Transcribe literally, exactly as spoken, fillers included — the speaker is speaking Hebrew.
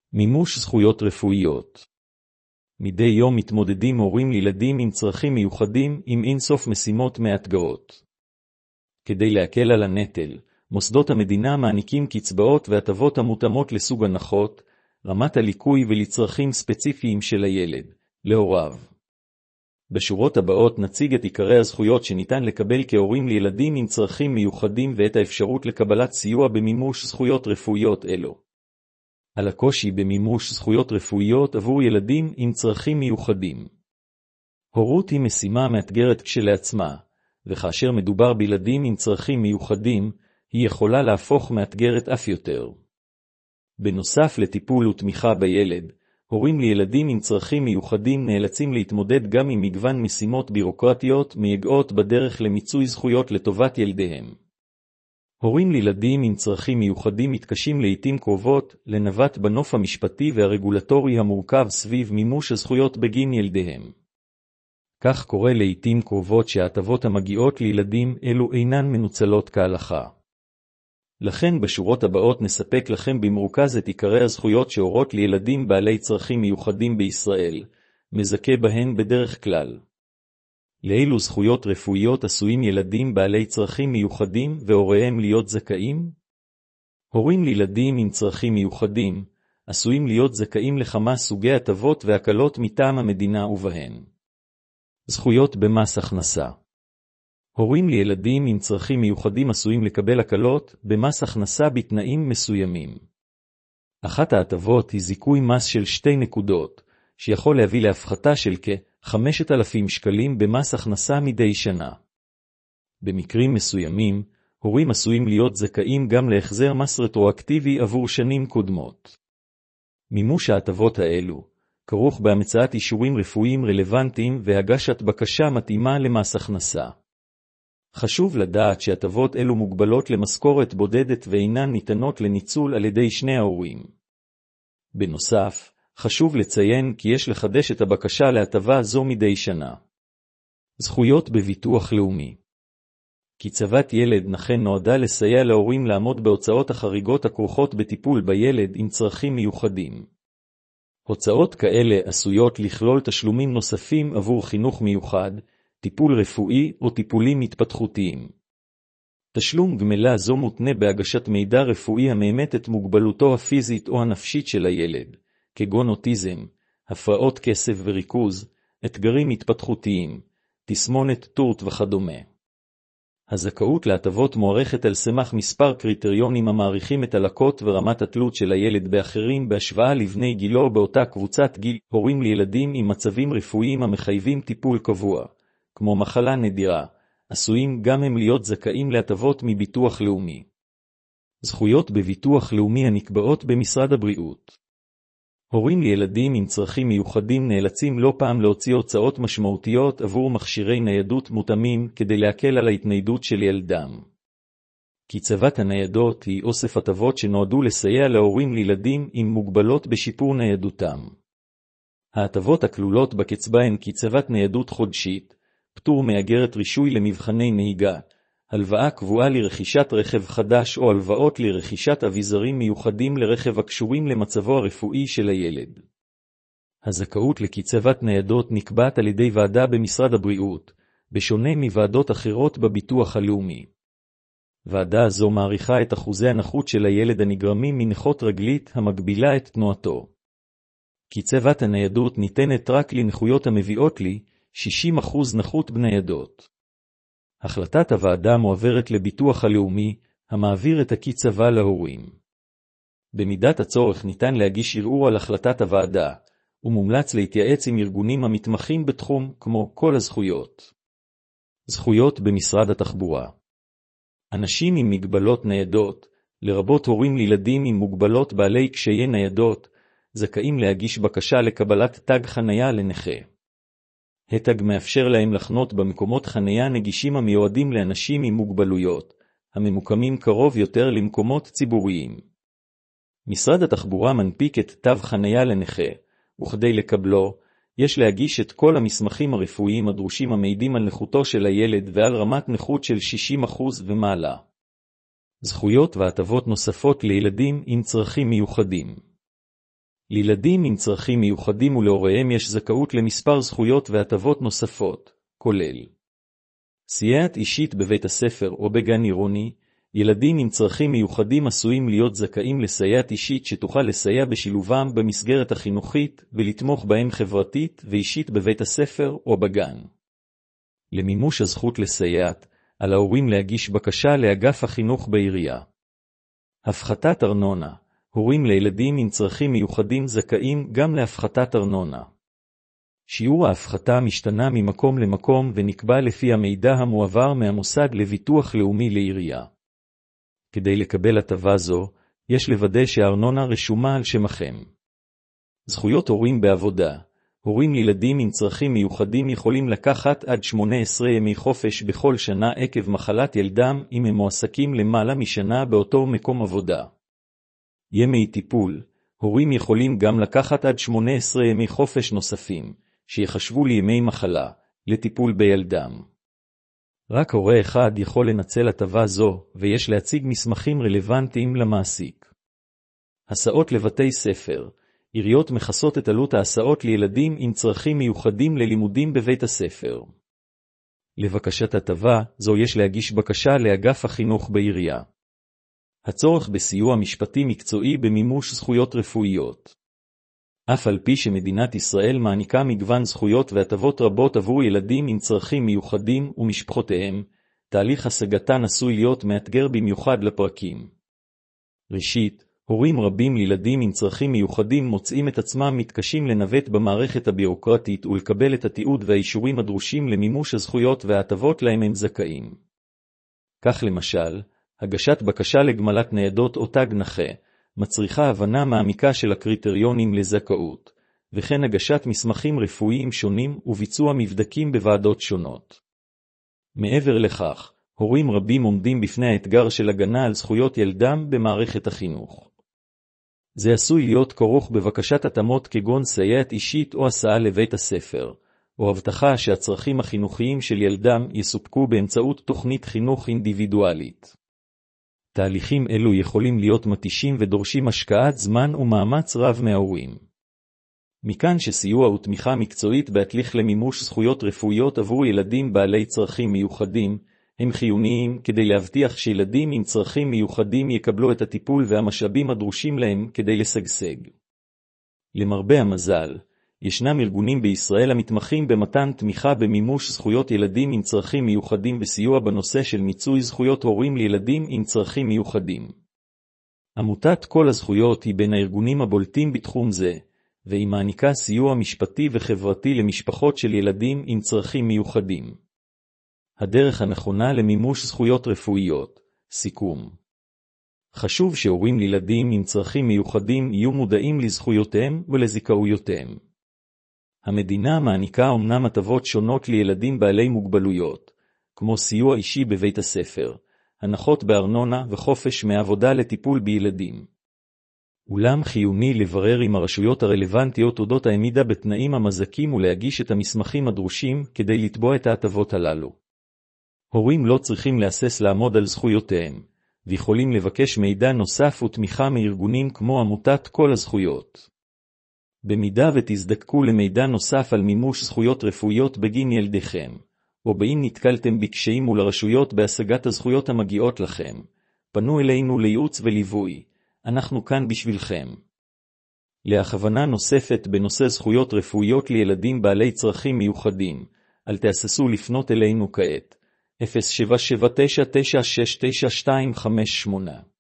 מימוש זכויות רפואיות. מדי יום מתמודדים הורים לילדים עם צרכים מיוחדים עם אינסוף משימות מאתגרות. כדי להקל על הנטל, מוסדות המדינה מעניקים קצבאות והטבות המותאמות לסוג הנחות, רמת הליקוי ולצרכים ספציפיים של הילד, להוריו. בשורות הבאות נציג את עיקרי הזכויות שניתן לקבל כהורים לילדים עם צרכים מיוחדים ואת האפשרות לקבלת סיוע במימוש זכויות רפואיות אלו. על הקושי במימוש זכויות רפואיות עבור ילדים עם צרכים מיוחדים. הורות היא משימה מאתגרת כשלעצמה, וכאשר מדובר בילדים עם צרכים מיוחדים, היא יכולה להפוך מאתגרת אף יותר. בנוסף לטיפול ותמיכה בילד, הורים לילדים עם צרכים מיוחדים נאלצים להתמודד גם עם מגוון משימות בירוקרטיות מייגעות בדרך למיצוי זכויות לטובת ילדיהם. הורים לילדים עם צרכים מיוחדים מתקשים לעתים קרובות לנווט בנוף המשפטי והרגולטורי המורכב סביב מימוש הזכויות בגין ילדיהם. כך קורה לעתים קרובות שההטבות המגיעות לילדים אלו אינן מנוצלות כהלכה. לכן בשורות הבאות נספק לכם במרוכז את עיקרי הזכויות שהורות לילדים בעלי צרכים מיוחדים בישראל, מזכה בהן בדרך כלל. לאילו זכויות רפואיות עשויים ילדים בעלי צרכים מיוחדים והוריהם להיות זכאים? הורים לילדים עם צרכים מיוחדים עשויים להיות זכאים לכמה סוגי הטבות והקלות מטעם המדינה ובהן. זכויות במס הכנסה. הורים לילדים עם צרכים מיוחדים עשויים לקבל הקלות במס הכנסה בתנאים מסוימים. אחת ההטבות היא זיכוי מס של שתי נקודות, שיכול להביא להפחתה של כ-חמשת אלפים שקלים במס הכנסה מדי שנה. במקרים מסוימים, הורים עשויים להיות זכאים גם להחזר מס רטרואקטיבי עבור שנים קודמות. מימוש ההטבות האלו כרוך בהמצאת אישורים רפואיים רלוונטיים והגשת בקשה מתאימה למס הכנסה. חשוב לדעת שהטבות אלו מוגבלות למשכורת בודדת ואינן ניתנות לניצול על ידי שני ההורים. בנוסף, חשוב לציין כי יש לחדש את הבקשה להטבה זו מדי שנה. זכויות בביטוח לאומי. קצבת ילד נכה נועדה לסייע להורים לעמוד בהוצאות החריגות הכרוכות בטיפול בילד עם צרכים מיוחדים. הוצאות כאלה עשויות לכלול תשלומים נוספים עבור חינוך מיוחד, טיפול רפואי או טיפולים התפתחותיים. תשלום גמלה זו מותנה בהגשת מידע רפואי המאמת את מוגבלותו הפיזית או הנפשית של הילד, כגון אוטיזם, הפרעות קשב וריכוז, אתגרים התפתחותיים, תסמונת טורט וכדומה. הזכאות להטבות מוערכת על סמך מספר קריטריונים המעריכים את הלקות ורמת התלות של הילד באחרים בהשוואה לבני גילו באותה קבוצת גיל. הורים לילדים עם מצבים רפואיים המחייבים טיפול קבוע, כמו מחלה נדירה, עשויים גם הם להיות זכאים להטבות מביטוח לאומי. זכויות בביטוח לאומי הנקבעות במשרד הבריאות. הורים לילדים עם צרכים מיוחדים נאלצים לא פעם להוציא הוצאות משמעותיות עבור מכשירי ניידות מותאמים כדי להקל על ההתניידות של ילדם. קצבת הניידות היא אוסף הטבות שנועדו לסייע להורים לילדים עם מוגבלות בשיפור ניידותם. ההטבות הכלולות בקצבה הן קצבת ניידות חודשית, פטור מאגרת רישוי למבחני נהיגה, הלוואה קבועה לרכישת רכב חדש או הלוואות לרכישת אביזרים מיוחדים לרכב הקשורים למצבו הרפואי של הילד. הזכאות לקצבת ניידות נקבעת על ידי ועדה במשרד הבריאות, בשונה מוועדות אחרות בביטוח הלאומי. ועדה זו מעריכה את אחוזי הנכות של הילד הנגרמים מנכות רגלית המגבילה את תנועתו. קצבת הניידות ניתנת רק לנכויות המביאות לי שישים אחוז נכות בניידות. החלטת הוועדה מועברת לביטוח הלאומי, המעביר את הקצבה להורים. במידת הצורך ניתן להגיש ערעור על החלטת הוועדה, ומומלץ להתייעץ עם ארגונים המתמחים בתחום כמו כל הזכויות. זכויות במשרד התחבורה. אנשים עם מגבלות ניידות, לרבות הורים לילדים עם מוגבלות בעלי קשיי ניידות, זכאים להגיש בקשה לקבלת תג חנייה לנכה. התג מאפשר להם לחנות במקומות חנייה נגישים המיועדים לאנשים עם מוגבלויות, הממוקמים קרוב יותר למקומות ציבוריים. משרד התחבורה מנפיק את תו חנייה לנכה, וכדי לקבלו, יש להגיש את כל המסמכים הרפואיים הדרושים המעידים על נכותו של הילד ועל רמת נכות של שישים אחוז ומעלה. זכויות והטבות נוספות לילדים עם צרכים מיוחדים. לילדים עם צרכים מיוחדים ולהוריהם יש זכאות למספר זכויות והטבות נוספות, כולל סייעת אישית בבית הספר או בגן עירוני. ילדים עם צרכים מיוחדים עשויים להיות זכאים לסייעת אישית שתוכל לסייע בשילובם במסגרת החינוכית ולתמוך בהם חברתית ואישית בבית הספר או בגן. למימוש הזכות לסייעת, על ההורים להגיש בקשה לאגף החינוך בעירייה. הפחתת ארנונה. הורים לילדים עם צרכים מיוחדים זכאים גם להפחתת ארנונה. שיעור ההפחתה משתנה ממקום למקום ונקבע לפי המידע המועבר מהמוסד לביטוח לאומי לעירייה. כדי לקבל הטבה זו, יש לוודא שהארנונה רשומה על שמכם. זכויות הורים בעבודה. הורים לילדים עם צרכים מיוחדים יכולים לקחת עד שמונה עשרה ימי חופש בכל שנה עקב מחלת ילדם אם הם מועסקים למעלה משנה באותו מקום עבודה. ימי טיפול. הורים יכולים גם לקחת עד שמונה עשרה ימי חופש נוספים, שיחשבו לימי מחלה, לטיפול בילדם. רק הורה אחד יכול לנצל הטבה זו, ויש להציג מסמכים רלוונטיים למעסיק. הסעות לבתי ספר. עיריות מכסות את עלות ההסעות לילדים עם צרכים מיוחדים ללימודים בבית הספר. לבקשת הטבה זו יש להגיש בקשה לאגף החינוך בעירייה. הצורך בסיוע משפטי מקצועי במימוש זכויות רפואיות. אף על פי שמדינת ישראל מעניקה מגוון זכויות והטבות רבות עבור ילדים עם צרכים מיוחדים ומשפחותיהם, תהליך השגתן עשוי להיות מאתגר במיוחד לפרקים. ראשית, הורים רבים לילדים עם צרכים מיוחדים מוצאים את עצמם מתקשים לנווט במערכת הבירוקרטית ולקבל את התיעוד והאישורים הדרושים למימוש הזכויות וההטבות להם הם זכאים. כך למשל, הגשת בקשה לגמלת ניידות או תג נכה, מצריכה הבנה מעמיקה של הקריטריונים לזכאות, וכן הגשת מסמכים רפואיים שונים וביצוע מבדקים בוועדות שונות. מעבר לכך, הורים רבים עומדים בפני האתגר של הגנה על זכויות ילדם במערכת החינוך. זה עשוי להיות כרוך בבקשת התאמות כגון סייעת אישית או הסעה לבית הספר, או הבטחה שהצרכים החינוכיים של ילדם יסופקו באמצעות תוכנית חינוך אינדיבידואלית. תהליכים אלו יכולים להיות מתישים ודורשים השקעת זמן ומאמץ רב מההורים. מכאן שסיוע ותמיכה מקצועית בהתליך למימוש זכויות רפואיות עבור ילדים בעלי צרכים מיוחדים, הם חיוניים כדי להבטיח שילדים עם צרכים מיוחדים יקבלו את הטיפול והמשאבים הדרושים להם כדי לשגשג. למרבה המזל, ישנם ארגונים בישראל המתמחים במתן תמיכה במימוש זכויות ילדים עם צרכים מיוחדים וסיוע בנושא של מיצוי זכויות הורים לילדים עם צרכים מיוחדים. עמותת כל הזכויות היא בין הארגונים הבולטים בתחום זה, והיא מעניקה סיוע משפטי וחברתי למשפחות של ילדים עם צרכים מיוחדים. הדרך הנכונה למימוש זכויות רפואיות. סיכום. חשוב שהורים לילדים עם צרכים מיוחדים יהיו מודעים לזכויותיהם ולזכאויותיהם. המדינה מעניקה אומנם הטבות שונות לילדים בעלי מוגבלויות, כמו סיוע אישי בבית הספר, הנחות בארנונה וחופש מעבודה לטיפול בילדים. אולם חיוני לברר עם הרשויות הרלוונטיות אודות העמידה בתנאים המזכים ולהגיש את המסמכים הדרושים כדי לתבוע את ההטבות הללו. הורים לא צריכים להסס לעמוד על זכויותיהם, ויכולים לבקש מידע נוסף ותמיכה מארגונים כמו עמותת כל הזכויות. במידה ותזדקקו למידע נוסף על מימוש זכויות רפואיות בגין ילדיכם, או באם נתקלתם בקשיים מול הרשויות בהשגת הזכויות המגיעות לכם, פנו אלינו לייעוץ וליווי, אנחנו כאן בשבילכם. להכוונה נוספת בנושא זכויות רפואיות לילדים בעלי צרכים מיוחדים, אל תהססו לפנות אלינו כעת, אפס שבע שבע תשע תשע שש תשע שתיים חמש שמונה.